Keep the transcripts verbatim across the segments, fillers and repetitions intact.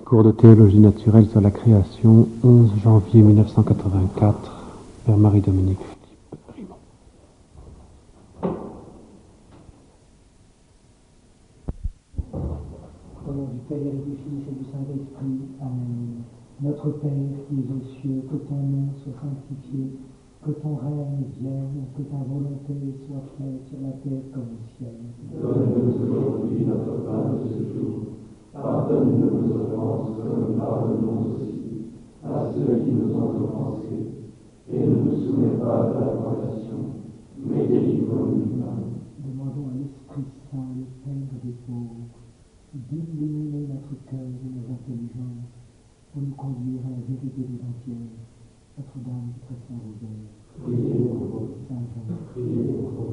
Cours de théologie naturelle sur la création, onze janvier mille neuf cent quatre-vingt-quatre, Père Marie-Dominique Philippe Rimond. Au nom du Père et du Fils et du Saint-Esprit, Amen. Notre Père qui es aux cieux, que ton nom soit sanctifié, que ton règne vienne, que ta volonté soit faite sur la terre comme au ciel. Donne-nous aujourd'hui notre pain de ce jour. Pardonne-nous nos offenses, comme nous pardonnons aussi à ceux qui nous ont offensés. Et ne nous soumets pas à la tentation, mais délivre-nous du mal. Demandons à l'Esprit Saint, le Père des pauvres, d'illuminer notre cœur et nos intelligences pour nous conduire à la vérité des entières. Notre-Dame du très saint Rosaire. Priez pour nous. Saint Jean. Priez pour nous.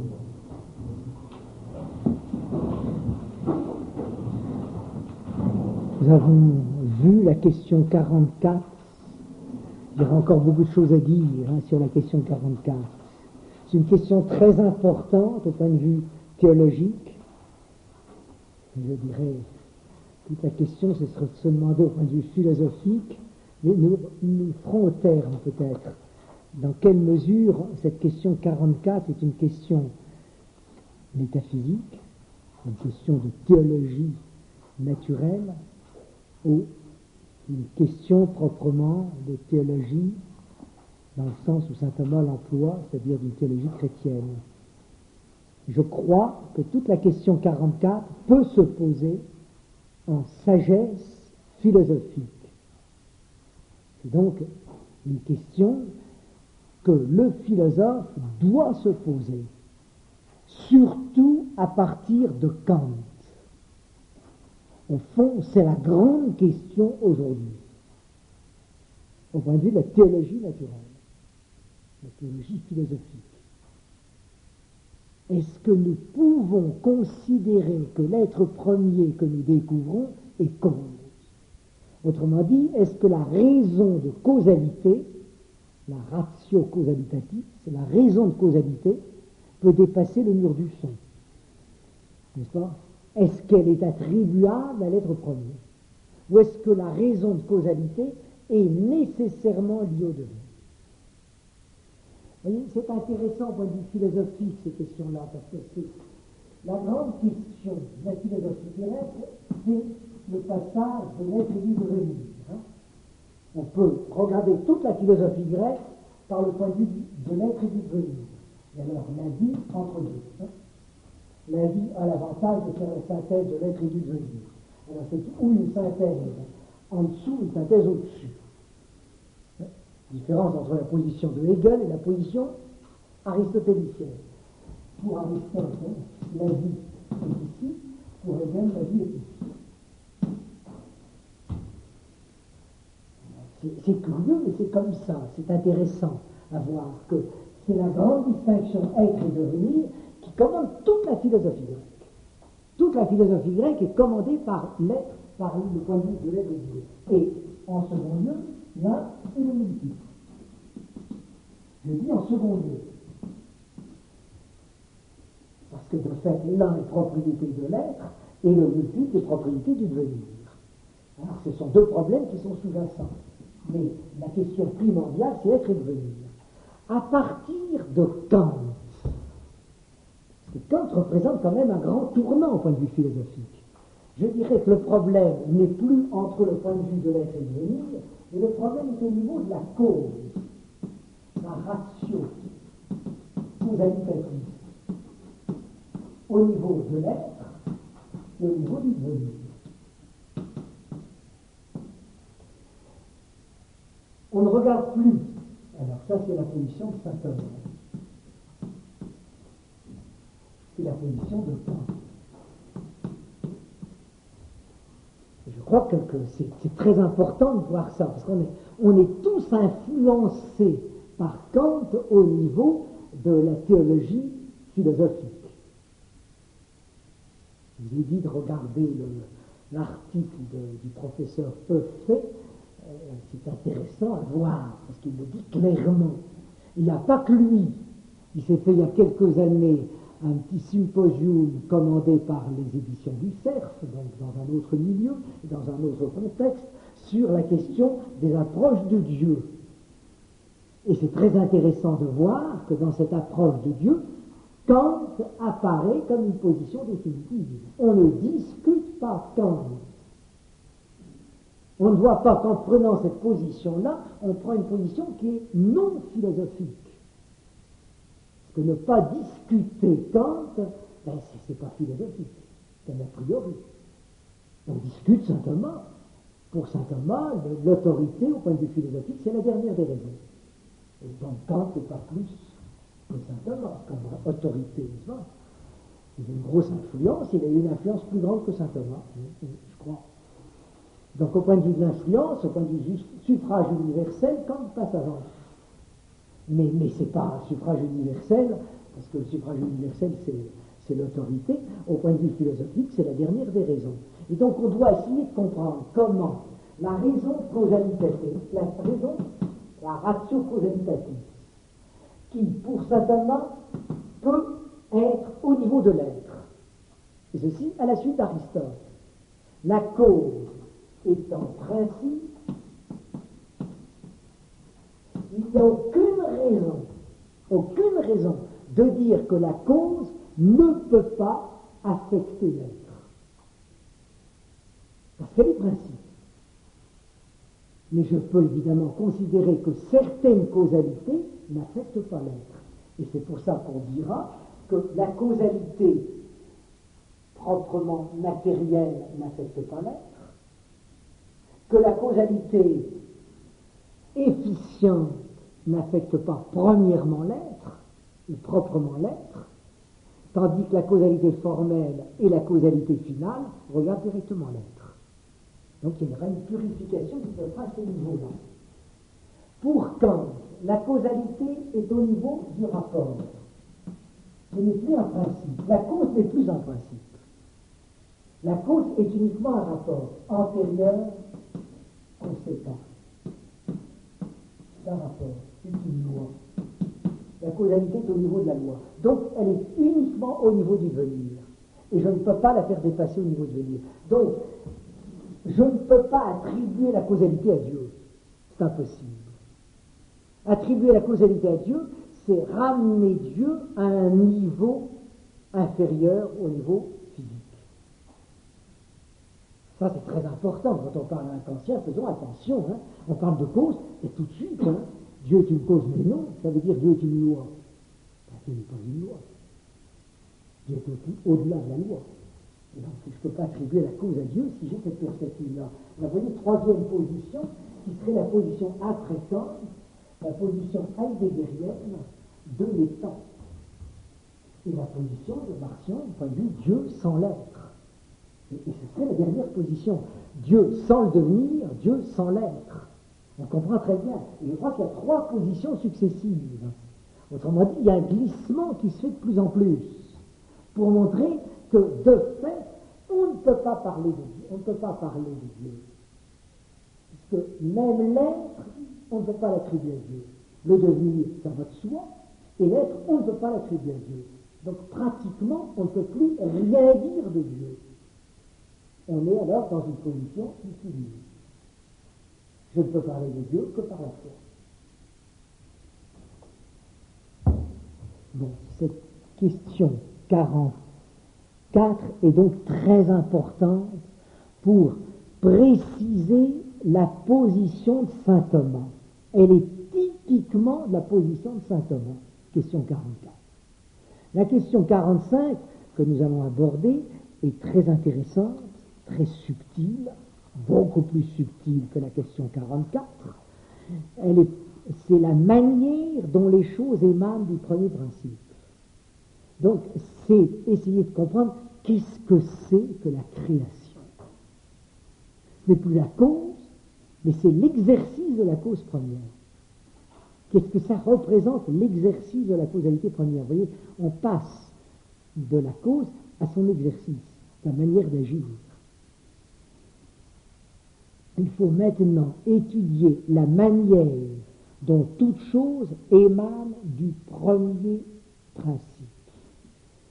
Nous avons vu la question quarante-quatre. Il y aura encore beaucoup de choses à dire hein, sur la question quarante-quatre. C'est une question très importante au point de vue théologique. Je dirais, toute la question, ce serait de se demander au point de vue philosophique, mais nous, nous ferons au terme peut-être dans quelle mesure cette question quarante-quatre est une question métaphysique, une question de théologie naturelle, ou une question proprement de théologie dans le sens où saint Thomas l'emploie, c'est-à-dire d'une théologie chrétienne. Je crois que toute la question quarante-quatre peut se poser en sagesse philosophique. C'est donc une question que le philosophe doit se poser, surtout à partir de Kant. Au fond, c'est la grande question aujourd'hui, au point de vue de la théologie naturelle, la théologie philosophique. Est-ce que nous pouvons considérer que l'être premier que nous découvrons est cause? Autrement dit, est-ce que la raison de causalité, la ratio causalitatis, c'est la raison de causalité, peut dépasser le mur du son? N'est-ce pas? Est-ce qu'elle est attribuable à l'être premier? Ou est-ce que la raison de causalité est nécessairement liée au devenir? Vous voyez, c'est intéressant au point de vue philosophique, ces questions-là, parce que c'est la grande question de la philosophie grecque, c'est le passage de l'être et du devenir. Hein. On peut regarder toute la philosophie grecque par le point de vue de l'être et du devenir. Et alors, la vie entre deux. Hein. La vie a l'avantage de faire la synthèse de l'être et du devenir. Alors, c'est ou une synthèse en dessous, une synthèse au-dessus. Différence entre la position de Hegel et la position aristotélicienne. Pour Aristote, hein, la vie est ici, pour Hegel, la vie est ici. C'est, c'est curieux, mais c'est comme ça, c'est intéressant à voir que c'est la grande distinction être et devenir qui commande toute la philosophie grecque. Toute la philosophie grecque est commandée par l'être, par le point de vue de l'être et de Dieu. Et en second lieu, l'un et le multiple. Je dis en second lieu. Parce que de fait, l'un est propriété de l'être et le multiple est propriété du devenir. Alors ce sont deux problèmes qui sont sous-jacents. Mais la question primordiale, c'est être et devenir. À partir de Kant, parce que Kant représente quand même un grand tournant au point de vue philosophique. Je dirais que le problème n'est plus entre le point de vue de l'être et du devenir, mais le problème est au niveau de la cause, la ratio causalitatrice, au niveau de l'être et au niveau du devenir. On ne regarde plus. Alors ça, c'est la position de saint Thomas. C'est la position de Kant. Je crois que, que c'est, c'est très important de voir ça, parce qu'on est, on est tous influencés par Kant au niveau de la théologie philosophique. Je vous ai dit de regarder le, l'article de, du professeur Euffet. Euh, c'est intéressant à voir, parce qu'il le dit clairement. Il n'y a pas que lui. Il s'est fait il y a quelques années un petit symposium commandé par les éditions du Cerf, donc dans un autre milieu, dans un autre contexte, sur la question des approches de Dieu. Et c'est très intéressant de voir que dans cette approche de Dieu, Kant apparaît comme une position définitive. On ne discute pas Kant. On ne voit pas qu'en prenant cette position-là, on prend une position qui est non philosophique. Parce que ne pas discuter Kant, ben c'est, c'est pas philosophique, c'est un a priori. On discute Saint Thomas. Pour Saint Thomas, l'autorité au point de vue philosophique, c'est la dernière des raisons. Et donc Kant n'est pas plus que Saint Thomas comme autorité, n'est-ce pas? Il a une grosse influence, il a eu une influence plus grande que Saint Thomas, je crois. Donc au point de vue de l'influence, au point de vue du suffrage universel, Kant passe avant. Mais, mais ce n'est pas un suffrage universel, parce que le suffrage universel, c'est, c'est l'autorité. Au point de vue philosophique, c'est la dernière des raisons. Et donc on doit essayer de comprendre comment la raison causalitative, la raison, la ratio causalitative, qui, pour Saint Thomas, peut être au niveau de l'être. Et ceci à la suite d'Aristote. La cause étant principe, il n'y a aucune raison, aucune raison de dire que la cause ne peut pas affecter l'être. Parce qu'elle est principe. Mais je peux évidemment considérer que certaines causalités n'affectent pas l'être. Et c'est pour ça qu'on dira que la causalité proprement matérielle n'affecte pas l'être, que la causalité efficiente n'affecte pas premièrement l'être, ou proprement l'être, tandis que la causalité formelle et la causalité finale regardent directement l'être. Donc il y aura une purification qui se fera à ce niveau-là. Pour Kant, la causalité est au niveau du rapport. Ce n'est plus un principe. La cause n'est plus un principe. La cause est uniquement un rapport antérieur, conséquent. C'est un rapport, c'est une loi. La causalité est au niveau de la loi. Donc elle est uniquement au niveau du venir. Et je ne peux pas la faire dépasser au niveau du venir. Donc, je ne peux pas attribuer la causalité à Dieu. C'est impossible. Attribuer la causalité à Dieu, c'est ramener Dieu à un niveau inférieur au niveau physique. Ça, c'est très important. Quand on parle d'un conscient, faisons attention. Hein. On parle de cause, et tout de suite, hein, Dieu est une cause, mais non, ça veut dire Dieu est une loi. Dieu n'est pas une loi. Dieu est au-delà de la loi. Et donc, je ne peux pas attribuer la cause à Dieu si j'ai cette perspective-là. Vous voyez, troisième position, qui serait la position après Kant, la position heideggerienne de l'étant. Et la position de Marcion, du point de vue Dieu sans l'être. Et, et ce serait la dernière position. Dieu sans le devenir, Dieu sans l'être. On comprend très bien. Et je crois qu'il y a trois positions successives. Autrement dit, il y a un glissement qui se fait de plus en plus pour montrer que, de fait, on ne peut pas parler de Dieu. On ne peut pas parler de Dieu. Parce que même l'être, on ne peut pas l'attribuer à Dieu. Le devenir, ça va de soi, et l'être, on ne peut pas l'attribuer à Dieu. Donc, pratiquement, on ne peut plus rien dire de Dieu. On est alors dans une position utilise. Je ne peux parler de Dieu que par la foi. Bon, cette question quarante-quatre est donc très importante pour préciser la position de saint Thomas. Elle est typiquement de la position de saint Thomas. Question quarante-quatre. La question quarante-cinq que nous allons aborder est très intéressante, très subtile, beaucoup plus subtile que la question quarante-quatre. Elle est, c'est la manière dont les choses émanent du premier principe. Donc, c'est essayer de comprendre qu'est-ce que c'est que la création. Ce n'est plus la cause, mais c'est l'exercice de la cause première. Qu'est-ce que ça représente, l'exercice de la causalité première? Vous voyez, on passe de la cause à son exercice, la manière d'agir. Il faut maintenant étudier la manière dont toute chose émane du premier principe,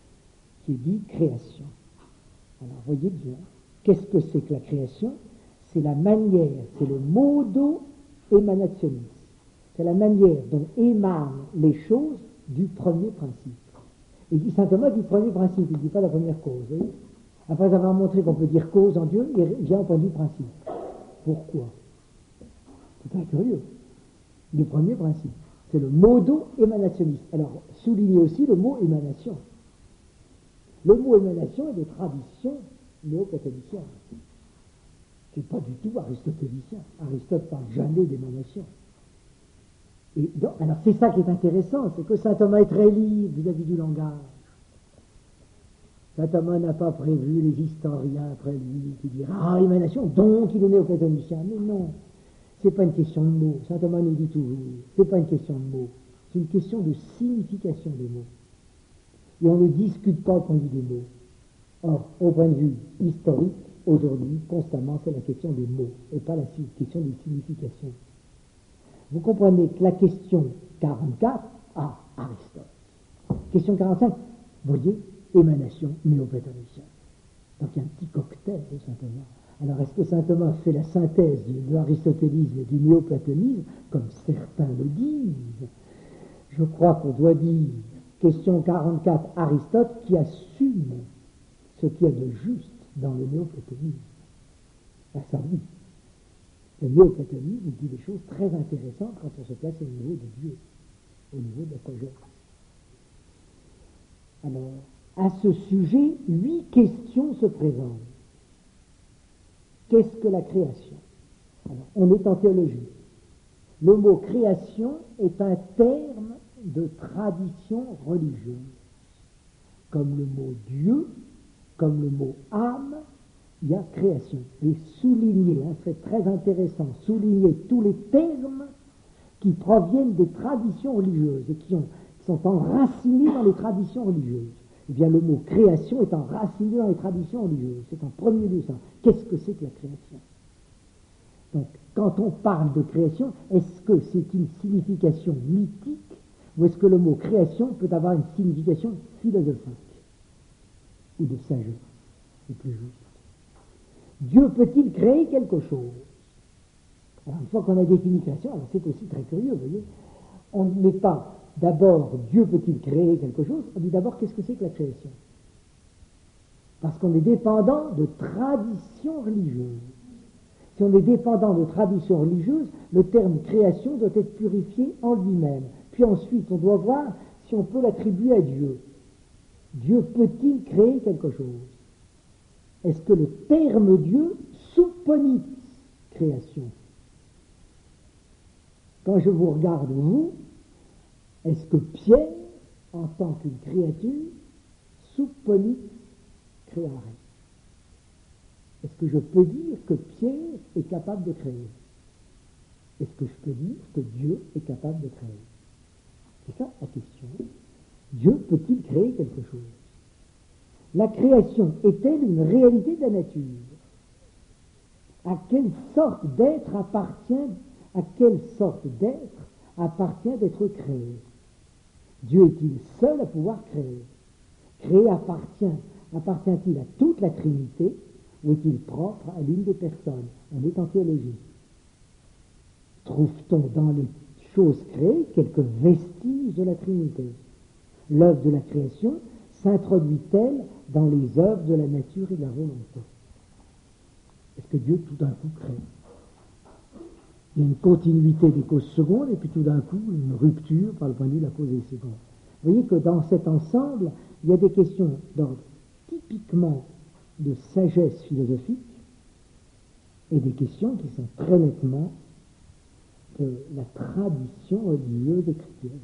qui est dit création. Alors, voyez bien, qu'est-ce que c'est que la création? c'est la manière, c'est le modo emanationis. C'est la manière dont émanent les choses du premier principe. Il dit saint Thomas du premier principe, il ne dit pas la première cause. Voyez. Après avoir montré qu'on peut dire cause en Dieu, il vient au point du principe. Pourquoi? C'est très curieux. Du premier principe. C'est le modo emanationis. Alors, soulignez aussi le mot émanation. Le mot émanation est de tradition néo-catholique. C'est pas du tout aristotélicien. Aristote ne parle jamais d'émanation. Et donc, alors c'est ça qui est intéressant, c'est que saint Thomas est très libre vis-à-vis du langage. Saint Thomas n'a pas prévu les historiens après lui qui diront ah émanation, donc il est néo-platonicien. Mais non, c'est pas une question de mots. Saint Thomas nous dit toujours, c'est pas une question de mots, c'est une question de signification des mots. Et on ne discute pas au point de vue des mots. Or, au point de vue historique, aujourd'hui, constamment, c'est la question des mots et pas la question des significations. Vous comprenez que la question quarante-quatre, ah, Aristote. Question quarante-cinq, vous voyez, émanation néo-platonicienne. Donc il y a un petit cocktail de saint Thomas. Alors est-ce que saint Thomas fait la synthèse de l'aristotélisme et du néo-platonisme, comme certains le disent? Je crois qu'on doit dire, question quarante-quatre, Aristote qui assume ce qu'il y a de juste dans le néo-platonisme. Ah ça oui. Le néo-platonisme dit des choses très intéressantes quand on se place au niveau de Dieu, au niveau de la sagesse. Alors, à ce sujet, huit questions se présentent. Qu'est-ce que la création? Alors, on est en théologie. Le mot création est un terme de tradition religieuse, comme le mot Dieu, comme le mot âme. Il y a création. Et souligner, hein, c'est très intéressant, souligner tous les termes qui proviennent des traditions religieuses et qui, ont, qui sont enracinés dans les traditions religieuses. Eh bien, le mot création est enraciné dans les traditions religieuses. C'est en premier lieu ça. Qu'est-ce que c'est que la création? Donc, quand on parle de création, est-ce que c'est une signification mythique ou est-ce que le mot création peut avoir une signification philosophique ou de sagesse? C'est plus juste. Dieu peut-il créer quelque chose? Alors, une fois qu'on a défini création, alors c'est aussi très curieux, vous voyez. On ne met pas d'abord Dieu peut-il créer quelque chose, on dit d'abord qu'est-ce que c'est que la création? Parce qu'on est dépendant de traditions religieuses. Si on est dépendant de traditions religieuses, le terme création doit être purifié en lui-même. Puis ensuite, on doit voir si on peut l'attribuer à Dieu. Dieu peut-il créer quelque chose? Est-ce que le terme Dieu supponit création? Quand je vous regarde, vous, est-ce que Pierre, en tant qu'une créature, supponit créare? Est-ce que je peux dire que Pierre est capable de créer? Est-ce que je peux dire que Dieu est capable de créer? C'est ça la question. Dieu peut-il créer quelque chose? La création est-elle une réalité de la nature? À quelle sorte d'être appartient, à quelle sorte d'être appartient d'être créé? Dieu est-il seul à pouvoir créer? Créer appartient, appartient-il à toute la Trinité ou est-il propre à l'une des personnes? On est en théologie. Trouve-t-on dans les choses créées quelques vestiges de la Trinité? L'œuvre de la création s'introduit-elle dans les œuvres de la nature et de la volonté? Est-ce que Dieu tout d'un coup crée? Il y a une continuité des causes secondes et puis tout d'un coup une rupture par le point de vue de la cause des secondes. Vous voyez que dans cet ensemble, il y a des questions d'ordre typiquement de sagesse philosophique et des questions qui sont très nettement de la tradition religieuse et chrétienne.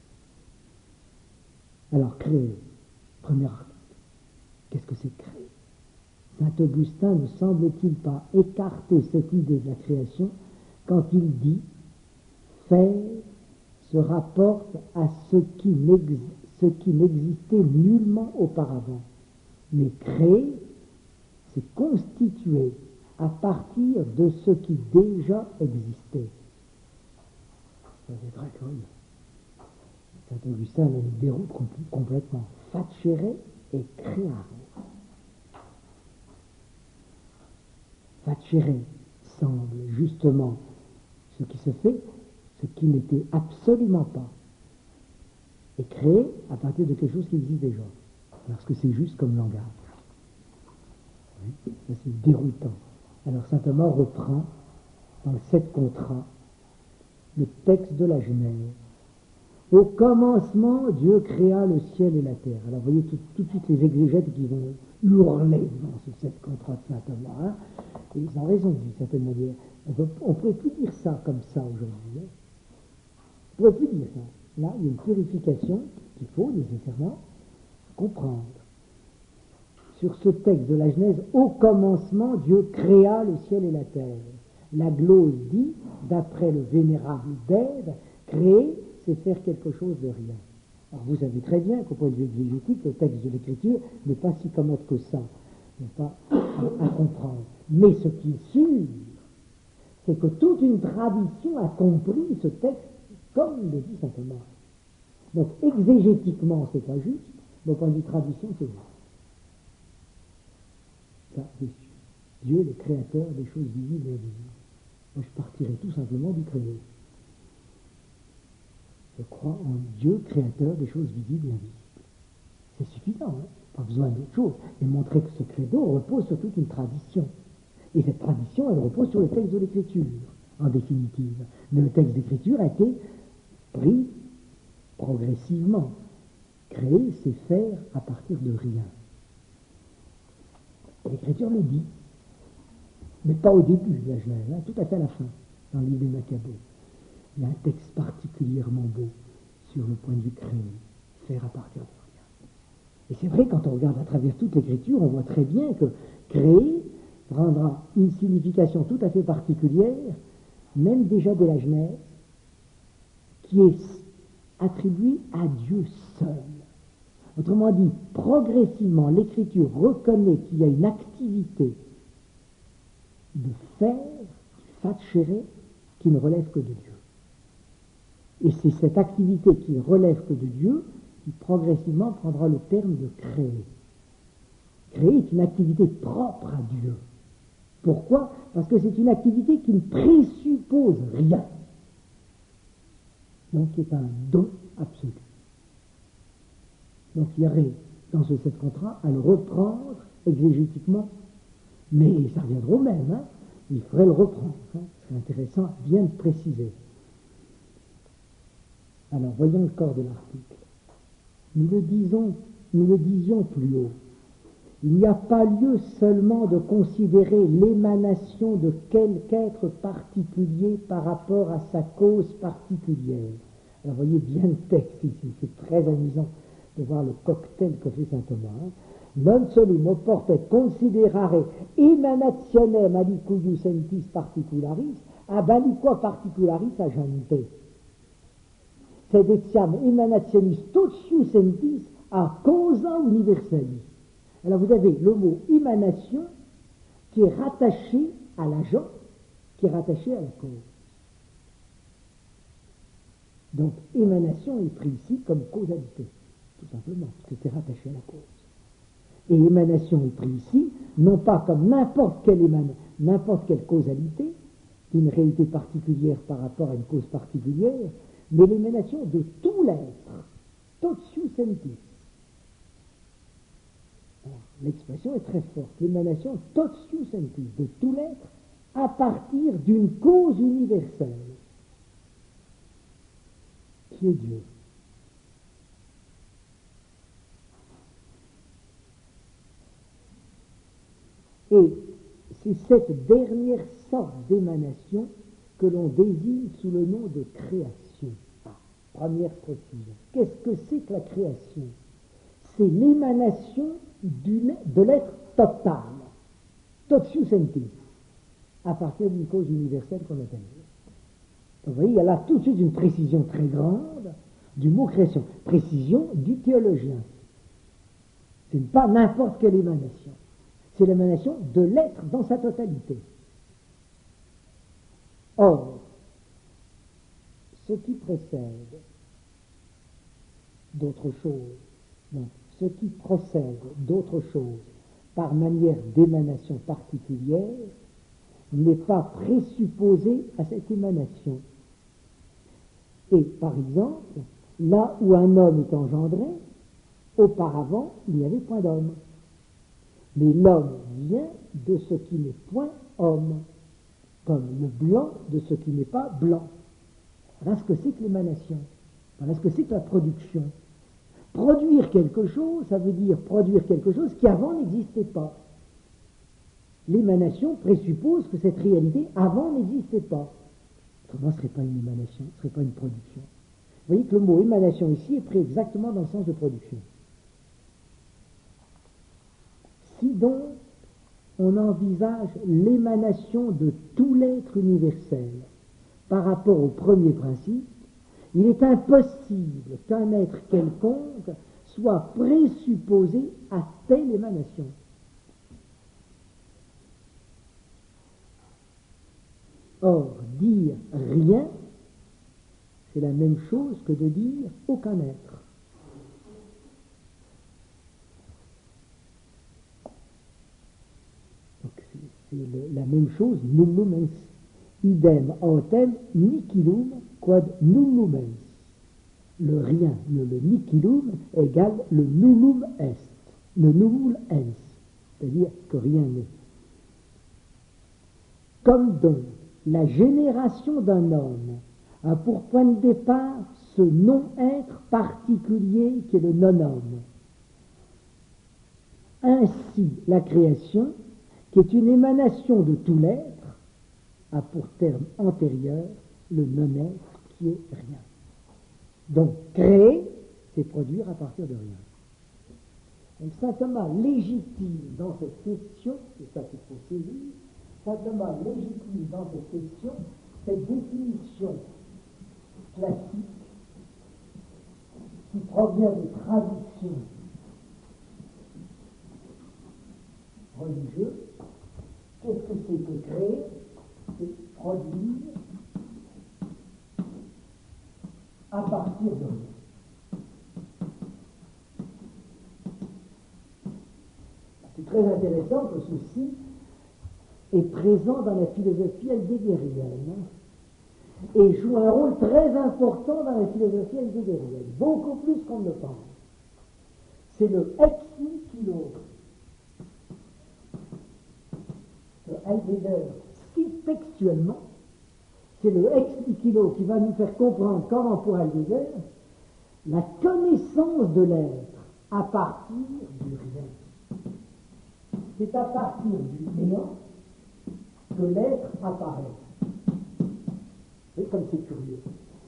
Alors créer, premier acte, qu'est-ce que c'est créer? Saint Augustin ne semble-t-il pas écarter cette idée de la création quand il dit « faire se rapporte à ce qui n'existait nullement auparavant, mais créer, c'est constituer à partir de ce qui déjà existait. » C'est très curieux. Saint Augustin nous déroule complètement. Facere et creare. Facere, semble justement ce qui se fait, ce qui n'était absolument pas, est créé à partir de quelque chose qui existe déjà, parce que c'est juste comme langage. Oui, ça c'est déroutant. Alors saint Thomas reprend dans le sept contrats le texte de la Genèse. Au commencement, Dieu créa le ciel et la terre. Alors vous voyez tout, tout de suite les exégètes qui vont hurler devant ce sept contrats de saint Thomas. Hein, et ils ont raison d'une certaine manière. On ne pourrait plus dire ça comme ça aujourd'hui. Hein. On ne pourrait plus dire ça. Là, il y a une purification qu'il faut nécessairement comprendre. Sur ce texte de la Genèse, au commencement, Dieu créa le ciel et la terre. La glose dit, d'après le vénérable Bède, créer, c'est faire quelque chose de rien. Alors vous savez très bien qu'au point de vue exégétique, le texte de l'Écriture n'est pas si commode que ça, n'est pas à, à comprendre. Mais ce qui est sûr, c'est que toute une tradition a compris ce texte comme le dit saint Thomas. Donc exégétiquement, c'est pas juste, mais au point de vue tradition, c'est juste. Ça, c'est sûr. Dieu est le créateur des choses visibles et invisibles. Moi, je partirai tout simplement du credo. Je crois en Dieu, créateur des choses visibles et invisibles. C'est suffisant, hein, pas besoin d'autre chose. Et montrer que ce credo repose sur toute une tradition. Et cette tradition, elle repose sur le texte de l'Écriture, en définitive. Mais le texte d'Écriture a été pris progressivement. Créer, c'est faire à partir de rien. L'Écriture le dit, mais pas au début de la Genèse, hein, tout à fait à la fin, dans le livre des Maccabées. Il y a un texte particulièrement beau sur le point de vue créé, faire à partir de rien. Et c'est vrai, quand on regarde à travers toute l'Écriture, on voit très bien que créer prendra une signification tout à fait particulière, même déjà de la Genèse, qui est attribuée à Dieu seul. Autrement dit, progressivement, l'Écriture reconnaît qu'il y a une activité de faire, du fatchere, qui ne relève que de Dieu. Et c'est cette activité qui ne relève que de Dieu qui progressivement prendra le terme de créer. Créer est une activité propre à Dieu. Pourquoi ? Parce que c'est une activité qui ne présuppose rien. Donc qui est un don absolu. Donc il y aurait dans ce sept contrat à le reprendre exégétiquement, mais ça reviendra au même, hein. Il faudrait le reprendre, hein. Ce serait intéressant bien de préciser. Alors voyons le corps de l'article. Nous le disons, nous le disions plus haut. Il n'y a pas lieu seulement de considérer l'émanation de quelque être particulier par rapport à sa cause particulière. Alors voyez bien le texte ici, c'est très amusant de voir le cocktail que fait saint Thomas. Hein. Non solum oportet considerare emanationem alicuius sentis particularis, ab aliqua particularis agente. Sed etiam emanationis totius sentis a causa universalis. Alors vous avez le mot émanation qui est rattaché à l'agent, qui est rattaché à la cause. Donc émanation est pris ici comme causalité, tout simplement, parce que c'est rattaché à la cause. Et émanation est pris ici, non pas comme n'importe quelle émanation, n'importe quelle causalité, d'une réalité particulière par rapport à une cause particulière, mais l'émanation de tout l'être, totius sentis. Alors, l'expression est très forte, l'émanation totius sentis, de tout l'être, à partir d'une cause universelle, qui est Dieu. Et c'est cette dernière sorte d'émanation que l'on désigne sous le nom de création. Ah, première précision. Qu'est-ce que c'est que la création ? C'est l'émanation de l'être total, totius sentis, à partir d'une cause universelle qu'on appelle Dieu. Vous voyez, il y a là tout de suite une précision très grande du mot création. Précision du théologien. Ce n'est pas n'importe quelle émanation. C'est l'émanation de l'être dans sa totalité. Or, ce qui précède d'autres choses, donc ce qui procède d'autres choses par manière d'émanation particulière, n'est pas présupposé à cette émanation. Et par exemple, là où un homme est engendré, auparavant, il n'y avait point d'homme. Mais l'homme vient de ce qui n'est point homme, comme le blanc de ce qui n'est pas blanc. Voilà ce que c'est que l'émanation. Voilà ce que c'est que la production. Produire quelque chose, ça veut dire produire quelque chose qui avant n'existait pas. L'émanation présuppose que cette réalité avant n'existait pas. Autrement, ce ne serait pas une émanation, ce ne serait pas une production. Vous voyez que le mot émanation ici est pris exactement dans le sens de production. Si donc on envisage l'émanation de tout l'être universel par rapport au premier principe, il est impossible qu'un être quelconque soit présupposé à telle émanation. Or, dire rien, c'est la même chose que de dire aucun être. Donc, c'est, c'est le, la même chose, nullum ens, idem autem nihilum quod nullum ens. Le rien, le, le nihilum égale le nullum est, le nullum ens, c'est-à-dire que rien n'est. Comme donc la génération d'un homme a pour point de départ ce non-être particulier qui est le non-homme. Ainsi, la création, qui est une émanation de tout l'être, a pour terme antérieur le non-être qui est rien. Donc, créer, c'est produire à partir de rien. Donc, saint Thomas légitime dans cette question, c'est ça qu'il faut saisir, saint Thomas légitime dans cette question cette définition classique qui provient des traditions religieuses. Qu'est-ce que c'est que créer? C'est produire à partir de rien. C'est très intéressant que ceci est présent dans la philosophie heideggerienne et joue un rôle très important dans la philosophie heideggerienne, beaucoup plus qu'on ne le pense. C'est le ex nihilo que Heidegger cite textuellement. C'est le ex nihilo qui va nous faire comprendre comment pour Heidegger la connaissance de l'être à partir du rien. C'est à partir du néant que l'être apparaît. Vous voyez comme c'est curieux.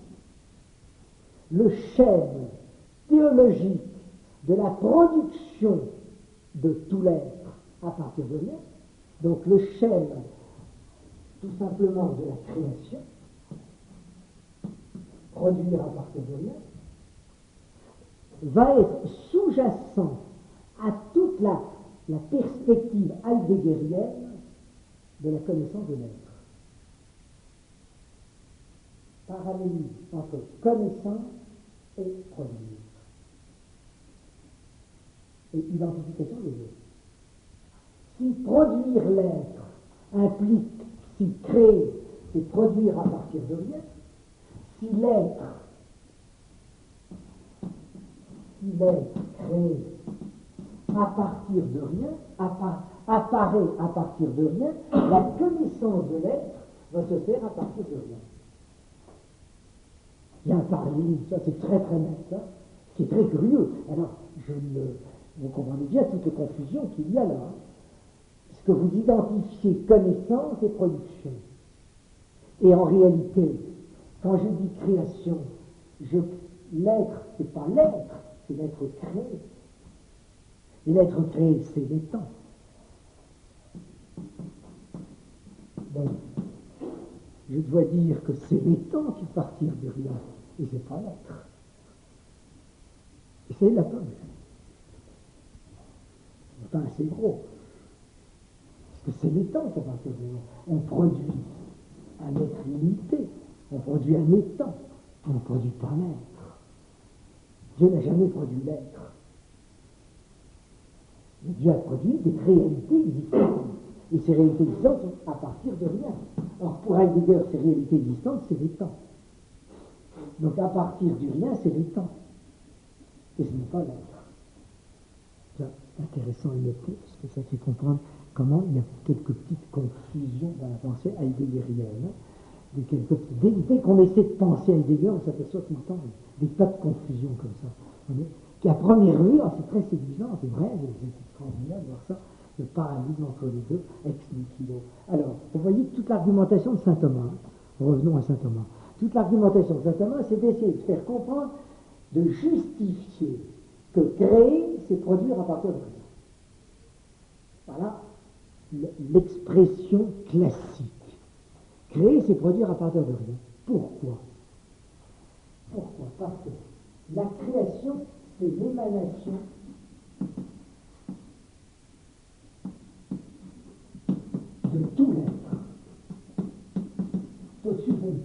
Le schème théologique de la production de tout l'être à partir de rien, donc le schème tout simplement de la création, produire à partir de rien, va être sous-jacent à toute la, la perspective heideggerienne de la connaissance de l'être. Parallélisme entre connaissance et produire. Et identification des deux. Si produire l'être implique, si créer, c'est produire à partir de rien, si l'être, si l'être créé à partir de rien, apparaît à partir de rien, la connaissance de l'être va se faire à partir de rien. Il y a un parallélisme, ça c'est très très net, ça, qui est très curieux. Alors, je le, vous comprenez bien toutes les confusions qu'il y a là, hein, puisque vous identifiez connaissance et production. Et en réalité, quand je dis création, je, l'être, c'est pas l'être, c'est l'être créé. Et l'être créé, c'est l'étant. Donc, je dois dire que c'est l'étant qui partit de rien, et c'est pas l'être. Et c'est l'atome. C'est pas assez gros. Parce que c'est l'étant qui partit de rien. On produit un être limité, on produit un étant, on ne produit pas l'être. Dieu n'a jamais produit l'être. Mais Dieu a produit des réalités existantes. Et ces réalités existantes sont à partir de rien. Or, pour Heidegger, ces réalités existantes, c'est les temps. Donc, à partir du rien, c'est les temps. Et ce n'est pas l'être. C'est intéressant à noter, parce que ça fait comprendre comment il y a quelques petites confusions dans la pensée heideggerienne. Des quelques, dès, dès qu'on essaie de penser Heidegger, on s'aperçoit tout le temps des tas de confusions comme ça. Qui à première vue, oh, c'est très séduisant, c'est vrai, c'est extraordinaire de voir ça, le paradigme entre les deux, ex nihilo. Alors, vous voyez toute l'argumentation de saint Thomas, revenons à saint Thomas, toute l'argumentation de saint Thomas, c'est d'essayer de faire comprendre, de justifier que créer, c'est produire à partir de rien. Voilà l'expression classique. Créer, c'est produire à partir de rien. Pourquoi? Pourquoi? Parce que la création, c'est l'émanation de tout l'être. C'est au-dessus de vous.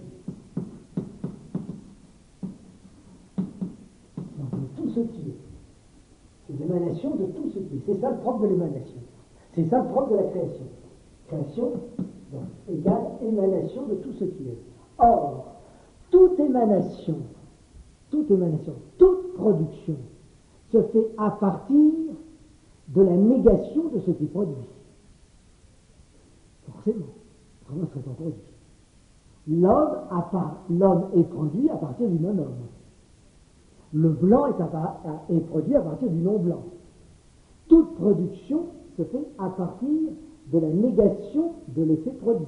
Donc, de tout ce qui est. C'est l'émanation de tout ce qui est. C'est ça le propre de l'émanation. C'est ça le propre de la création. Création, donc, égale émanation de tout ce qui est. Or, toute émanation, toute émanation, toute production se fait à partir de la négation de ce qui produit. Forcément, autrement serait pas produit. L'homme, à part, l'homme est produit à partir du non-homme. Le blanc est, à, est produit à partir du non-blanc. Toute production se fait à partir de la négation de l'effet produit.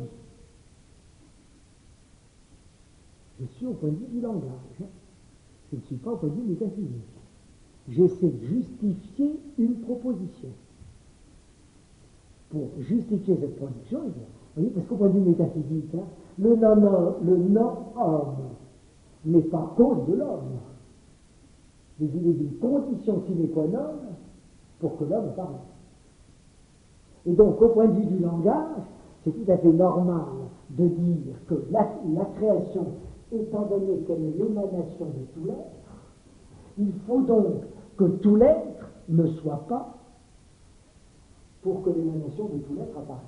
Je suis au point de vue du langage. Je ne suis pas au point de vue métaphysique. J'essaie de justifier une proposition. Pour justifier cette production, vous voyez, parce qu'au point de vue métaphysique, hein, le non-homme, le non-homme n'est pas cause de l'homme. Mais il est une condition sine qua non pour que l'homme apparaisse. Et donc, au point de vue du langage, c'est tout à fait normal de dire que la, la création, étant donné qu'elle est l'émanation de tout l'être, il faut donc que tout l'être ne soit pas pour que l'émanation de tout l'être apparaisse.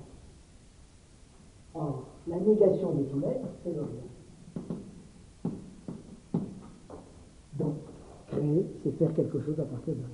Or, la négation de tout l'être, c'est le rien. Donc, créer, c'est faire quelque chose à partir de rien.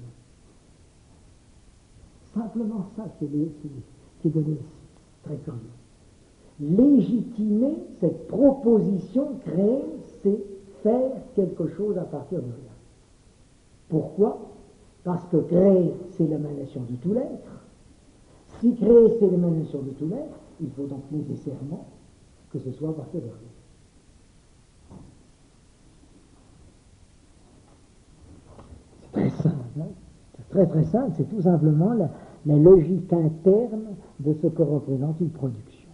Simplement ça qui est, qui, qui est donné ici. Très curieux. Légitimer cette proposition créée, c'est faire quelque chose à partir de rien. Pourquoi? Parce que créer, c'est l'émanation de tout l'être. Si créer, c'est l'émanation de tout l'être, il faut donc nécessairement que ce soit à partir de rien. C'est très simple, hein? C'est très très simple, c'est tout simplement la, la logique interne de ce que représente une production.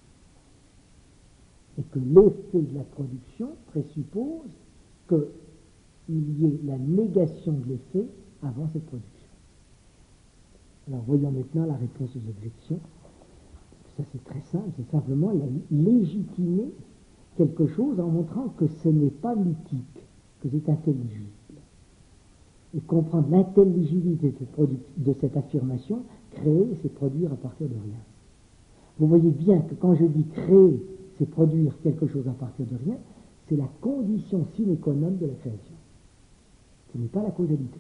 Et que l'effet de la production présuppose qu'il y ait la négation de l'effet avant cette production. Alors voyons maintenant la réponse aux objections. Ça c'est très simple, c'est simplement légitimer quelque chose en montrant que ce n'est pas mythique, que c'est intelligible. Et comprendre l'intelligibilité de cette, de cette affirmation, créer, c'est produire à partir de rien. Vous voyez bien que quand je dis créer, c'est produire quelque chose à partir de rien, c'est la condition sine qua non de la création. Ce n'est pas la causalité.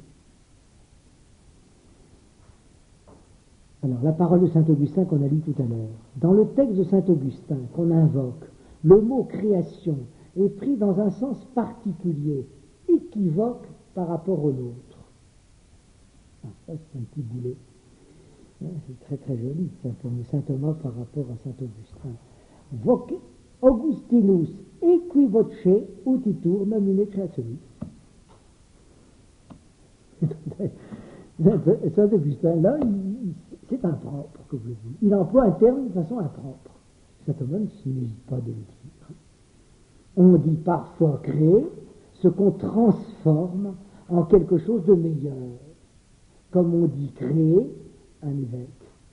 Alors, la parole de saint Augustin qu'on a lue tout à l'heure. Dans le texte de saint Augustin qu'on invoque, le mot création est pris dans un sens particulier, équivoque par rapport au nôtre. Ah, ça, c'est un petit boulet. Ah, c'est très très joli, ça, comme saint Thomas par rapport à saint Augustin. Voc Augustinus equivoce utitur nomine creationis. Saint Augustin, là, il, c'est impropre, que vous voulez. Il emploie un terme de façon impropre. Saint Thomas n'hésite pas de le dire. On dit parfois créer ce qu'on transforme en quelque chose de meilleur. Comme on dit créer un évêque.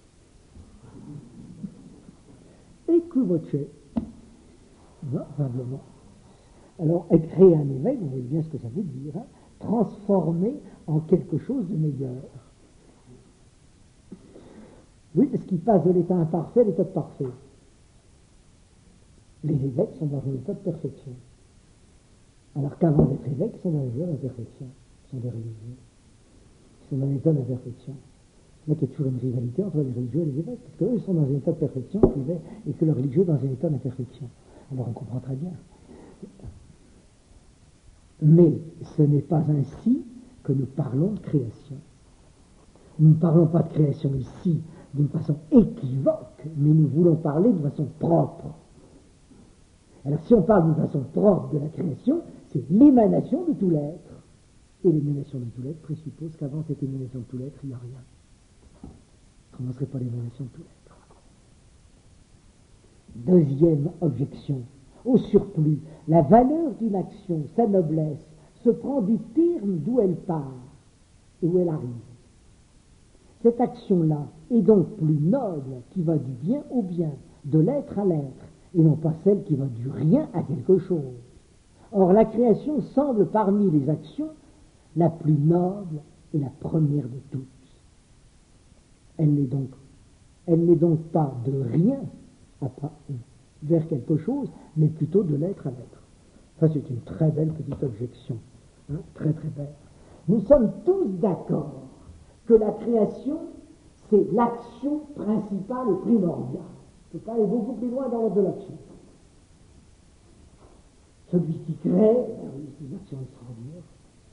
Equivoce. Voilà, simplement. Alors, créer un évêque, vous voyez bien ce que ça veut dire, hein, transformer en quelque chose de meilleur. Oui, parce qu'ils passent de l'état imparfait à l'état parfait. Les évêques sont dans un état de perfection. Alors qu'avant d'être évêques, ils sont dans un état d'imperfection. Ils sont des religieux. Ils sont dans un état d'imperfection. Là, il y a toujours une rivalité entre les religieux et les évêques, parce qu'eux, ils sont dans un état de perfection et que le religieux est dans un état d'imperfection. Alors on comprend très bien. Mais ce n'est pas ainsi que nous parlons de création. Nous ne parlons pas de création ici d'une façon équivoque, mais nous voulons parler de façon propre. Alors si on parle d'une façon propre de la création, c'est l'émanation de tout l'être. Et l'émanation de tout l'être présuppose qu'avant cette émanation de tout l'être, il n'y a rien. Comment ne serait pas l'émanation de tout l'être? Deuxième objection. Au surplus, la valeur d'une action, sa noblesse, se prend du terme d'où elle part et où elle arrive. Cette action-là est donc plus noble qui va du bien au bien, de l'être à l'être, et non pas celle qui va du rien à quelque chose. Or, la création semble parmi les actions la plus noble et la première de toutes. Elle n'est donc, elle n'est donc pas de rien à pas, vers quelque chose, mais plutôt de l'être à l'être. Ça, c'est une très belle petite objection, hein, très très belle. Nous sommes tous d'accord que la création, c'est l'action principale et primordiale. On ne peut pas aller beaucoup plus loin dans l'ordre de l'action. Celui qui crée, ben oui, c'est une action extraordinaire.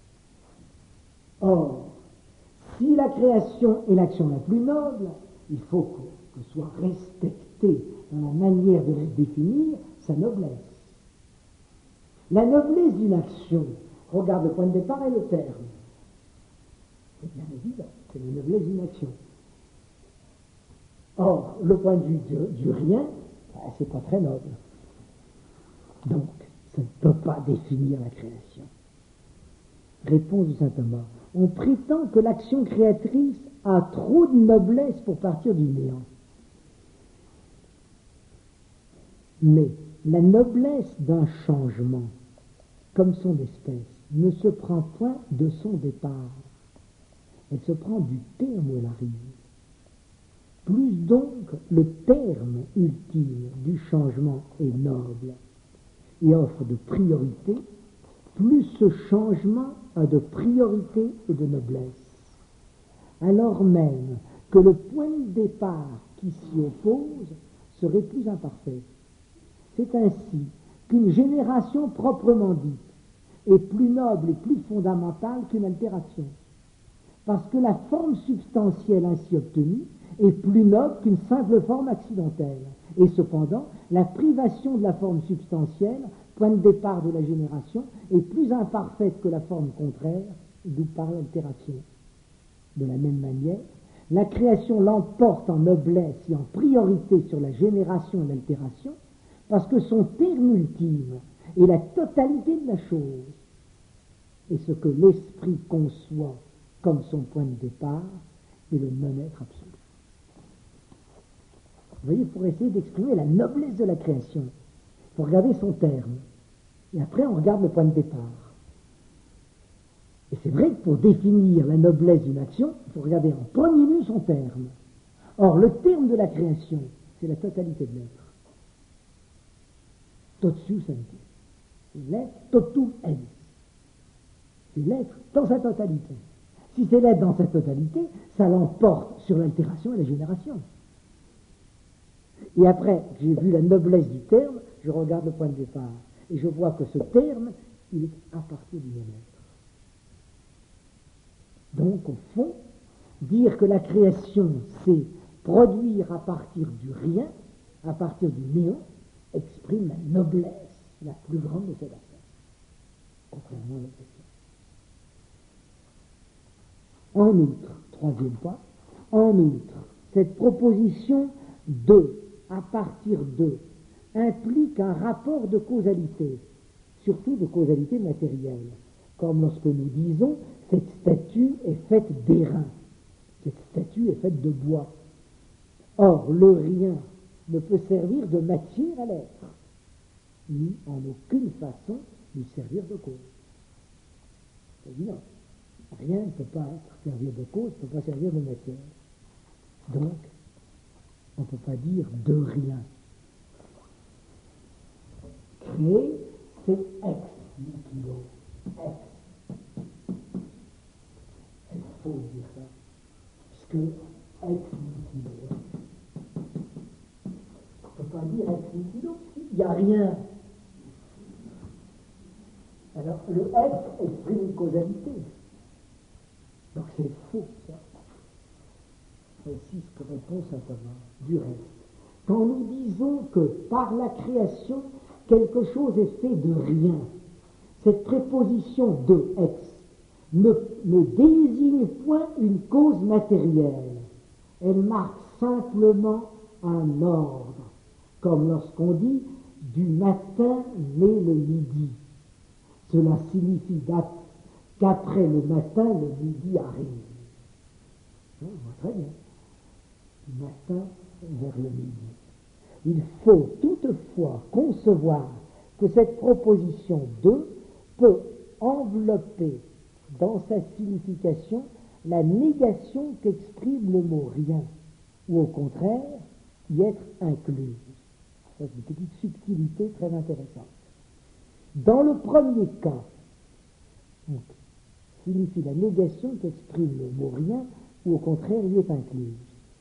Or, si la création est l'action la plus noble, il faut que, que soit respectée dans la manière de la définir sa noblesse. La noblesse d'une action, regarde le point de départ et le terme. C'est bien évident, c'est la noblesse d'une action. Or, le point de vue du, du rien, ben, c'est pas très noble. Donc, ça ne peut pas définir la création. Réponse de saint Thomas. On prétend que l'action créatrice a trop de noblesse pour partir du néant. Mais la noblesse d'un changement, comme son espèce, ne se prend point de son départ. Elle se prend du terme où elle arrive. Plus donc le terme ultime du changement est noble et offre de priorité, plus ce changement a de priorité et de noblesse. Alors même que le point de départ qui s'y oppose serait plus imparfait. C'est ainsi qu'une génération proprement dite est plus noble et plus fondamentale qu'une altération, parce que la forme substantielle ainsi obtenue est plus noble qu'une simple forme accidentelle. Et cependant, la privation de la forme substantielle, point de départ de la génération, est plus imparfaite que la forme contraire, d'où part l'altération. De la même manière, la création l'emporte en noblesse et en priorité sur la génération et l'altération, parce que son terme ultime est la totalité de la chose, et ce que l'esprit conçoit comme son point de départ est le non-être absolu. Vous voyez, pour essayer d'exprimer la noblesse de la création, il faut regarder son terme, et après on regarde le point de départ. Et c'est vrai que pour définir la noblesse d'une action, il faut regarder en premier lieu son terme. Or, le terme de la création, c'est la totalité de l'être. Totius ente. C'est l'être totum ens. C'est l'être dans sa totalité. Si c'est l'être dans sa totalité, ça l'emporte sur l'altération et la génération. Et après, j'ai vu la noblesse du terme, je regarde le point de départ. Et je vois que ce terme, il est à partir du non-être. Donc, au fond, dire que la création, c'est produire à partir du rien, à partir du néant, exprime la noblesse la plus grande de cette affaire, contrairement à l'objection. En outre, troisième point, en outre, cette proposition de, à partir de, implique un rapport de causalité, surtout de causalité matérielle, comme lorsque nous disons cette statue est faite d'airain, cette statue est faite de bois. Or, le rien ne peut servir de matière à l'être, ni en aucune façon lui servir de cause. C'est évident. Rien ne peut pas être, servir de cause, ne peut pas servir de matière. Donc, On ne peut pas dire de rien. Créer, c'est ex nihilo. Ex. C'est faux de dire ça. Puisque ex nihilo. On ne peut pas dire ex nihilo, puisqu'il n'y a rien. Alors, le ex exprime une causalité. Donc c'est faux, ça. Voici ce que répond saint Thomas. Du reste, quand nous disons que par la création, quelque chose est fait de rien, cette préposition de ex ne, ne désigne point une cause matérielle. Elle marque simplement un ordre, comme lorsqu'on dit « du matin naît le midi ». Cela signifie qu'après le matin, le midi arrive. On voit très bien. Du matin vers le midi. Il faut toutefois concevoir que cette proposition de peut envelopper dans sa signification la négation qu'exprime le mot rien, ou au contraire, y être incluse. Ça, c'est une petite subtilité très intéressante. Dans le premier cas, donc, signifie la négation qu'exprime le mot rien, ou au contraire y est incluse.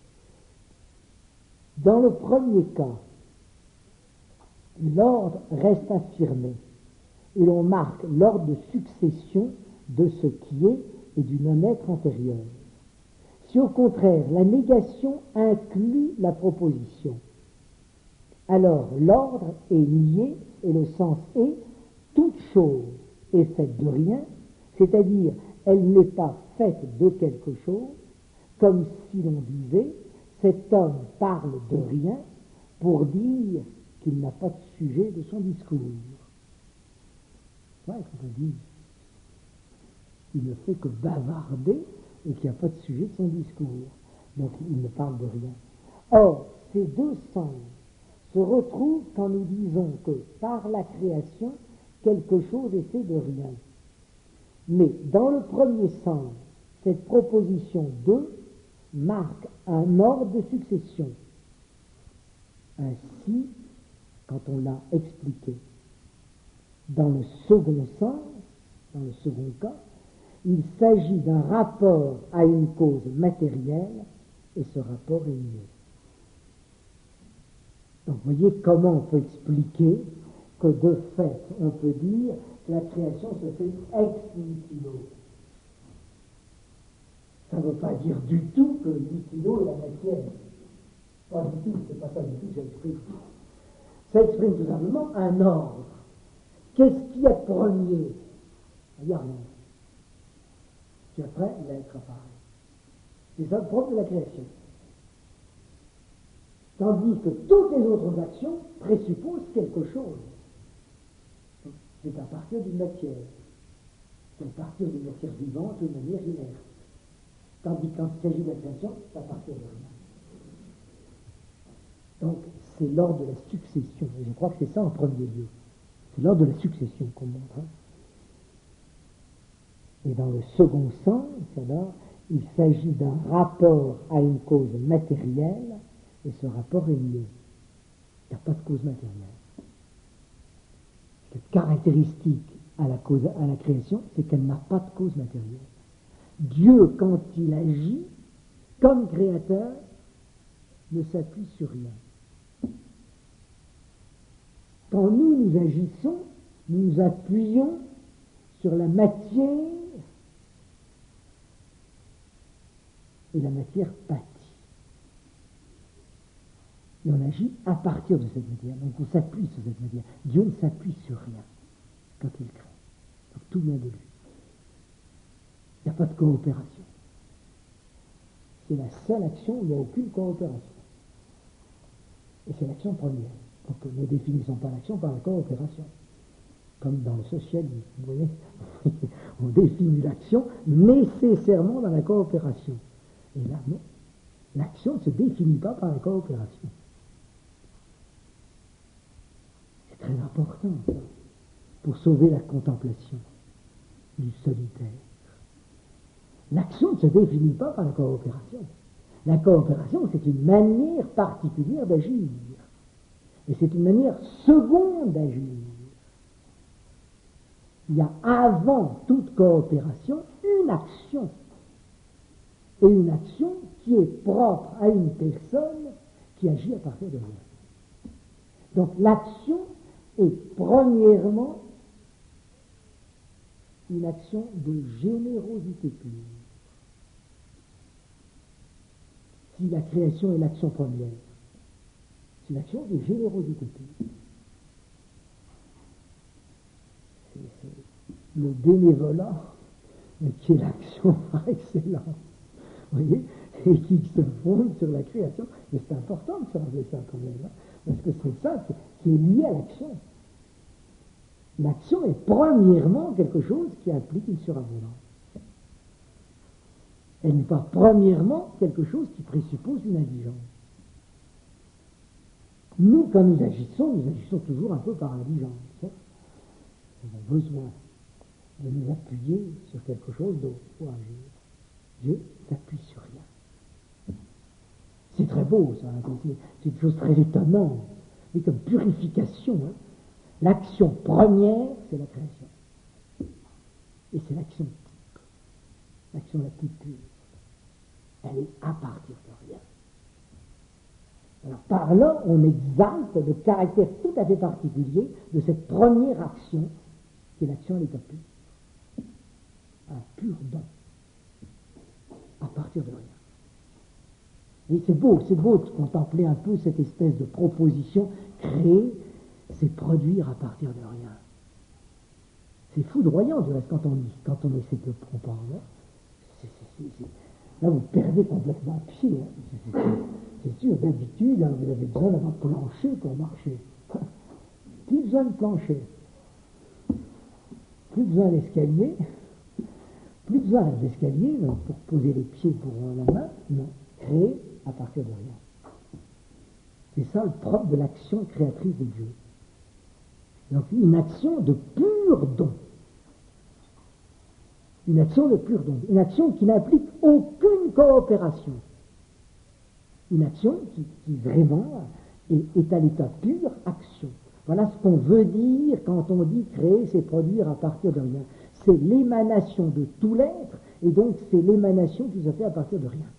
Dans le premier cas, l'ordre reste affirmé, et l'on marque l'ordre de succession de ce qui est et du non-être antérieur. Si au contraire la négation inclut la proposition, alors l'ordre est nié et le sens est toute chose est faite de rien, c'est-à-dire elle n'est pas faite de quelque chose, comme si l'on disait cet homme parle de rien pour dire qu'il n'a pas de sujet de son discours. Ouais, quand on dit il ne fait que bavarder et qu'il n'y a pas de sujet de son discours. Donc il ne parle de rien. Or, ces deux sens se retrouvent quand nous disons que par la création, quelque chose est fait de rien. Mais dans le premier sens, cette proposition de marque un ordre de succession. Ainsi, quand on l'a expliqué. Dans le second sens, dans le second cas, il s'agit d'un rapport à une cause matérielle, et ce rapport est nié. Donc vous voyez comment on peut expliquer que de fait, on peut dire que la création se fait ex nihilo. Ça ne veut pas dire du tout que nihilo est la matière. Pas du tout, c'est pas ça du tout que ça exprime. Ça exprime tout simplement un ordre. Qu'est-ce qui est premier? Il n'y a rien. Puis après, l'être apparaît. C'est ça le propre de la création. Tandis que toutes les autres actions présupposent quelque chose. C'est à partir d'une matière. C'est à partir d'une matière vivante ou d'une matière inerte. Tandis que quand il s'agit de la création, c'est à partir de rien. Donc, c'est l'ordre de la succession. Et je crois que c'est ça en premier lieu. C'est l'ordre de la succession qu'on montre. Hein. Et dans le second sens, alors, il s'agit d'un rapport à une cause matérielle, et ce rapport est nié. Il n'y a pas de cause matérielle. Ce caractéristique à la, cause, à la création, c'est qu'elle n'a pas de cause matérielle. Dieu, quand il agit, comme créateur, ne s'appuie sur rien. Quand nous, nous agissons, nous nous appuyons sur la matière, et la matière pâtit. Et on agit à partir de cette matière. Donc on s'appuie sur cette matière. Dieu ne s'appuie sur rien quand il crée. Donc tout vient de lui. Il n'y a pas de coopération. C'est la seule action où il n'y a aucune coopération. Et c'est l'action première. Donc ne définissons pas l'action par la coopération. Comme dans le socialisme. Vous voyez, on définit l'action nécessairement dans la coopération. Et là, non. L'action ne se définit pas par la coopération. C'est très important, ça, pour sauver la contemplation du solitaire. L'action ne se définit pas par la coopération. La coopération, c'est une manière particulière d'agir. Et c'est une manière seconde d'agir. Il y a avant toute coopération une action. Et une action qui est propre à une personne qui agit à partir de rien. Donc l'action est premièrement une action de générosité pure. Si la création est l'action première, c'est une action de générosité pure. C'est, c'est le bénévolat qui est l'action par excellence. Vous voyez, et qui se fonde sur la création. Mais c'est important de se rappeler ça quand même, hein, parce que c'est ça qui, qui est lié à l'action. L'action est premièrement quelque chose qui implique une surabondance. Elle n'est pas premièrement quelque chose qui présuppose une indigence. Nous, quand nous agissons, nous agissons toujours un peu par indigence. Hein. Nous avons besoin de nous appuyer sur quelque chose d'autre pour agir. Dieu s'appuie sur rien. C'est très beau, ça. C'est une chose très étonnante. Mais comme purification, hein, l'action première, c'est la création. Et c'est l'action type. L'action la plus pure. Elle est à partir de rien. Alors par là, on exalte le caractère tout à fait particulier de cette première action, qui est l'action à l'état pur. Un pur don. À partir de rien. Et c'est beau, c'est beau de contempler un peu cette espèce de proposition. Créer, c'est produire à partir de rien. C'est foudroyant, du reste, quand on, quand on essaie de le comprendre. C'est, c'est, c'est, c'est... Là, vous perdez complètement pied. Hein. C'est, c'est, c'est sûr, d'habitude, hein, vous avez besoin d'avoir plancher pour marcher. Plus besoin de plancher. Plus besoin d'escalier. Plus besoin d'escalier pour poser les pieds pour la main. Non, créer à partir de rien. C'est ça le propre de l'action créatrice de Dieu. Donc une action de pur don. Une action de pur don. Une action qui n'implique aucune coopération. Une action qui, qui vraiment est, est à l'état pur action. Voilà ce qu'on veut dire quand on dit créer, c'est produire à partir de rien. C'est l'émanation de tout l'être, et donc c'est l'émanation qui se fait à partir de rien.